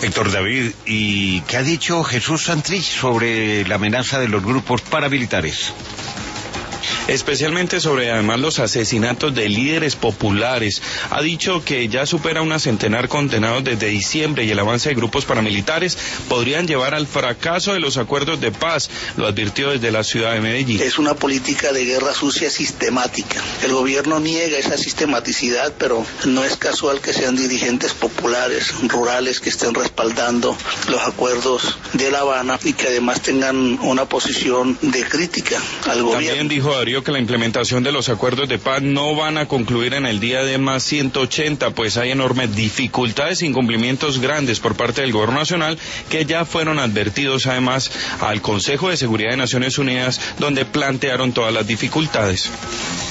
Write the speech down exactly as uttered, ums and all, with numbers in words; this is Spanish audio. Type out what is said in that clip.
Héctor David, ¿y qué ha dicho Jesús Santrich sobre la amenaza de los grupos paramilitares? Especialmente sobre además los asesinatos de líderes populares. Ha dicho que ya supera una centenar condenados desde diciembre y el avance de grupos paramilitares podrían llevar al fracaso de los acuerdos de paz, lo advirtió desde la ciudad de Medellín. Es una política de guerra sucia sistemática. El gobierno niega esa sistematicidad, pero no es casual que sean dirigentes populares, rurales, que estén respaldando los acuerdos de La Habana y que además tengan una posición de crítica al gobierno. También dijo Darío que la implementación de los acuerdos de paz no van a concluir en el día de más ciento ochenta, pues hay enormes dificultades e incumplimientos grandes por parte del gobierno nacional que ya fueron advertidos además al Consejo de Seguridad de Naciones Unidas, donde plantearon todas las dificultades.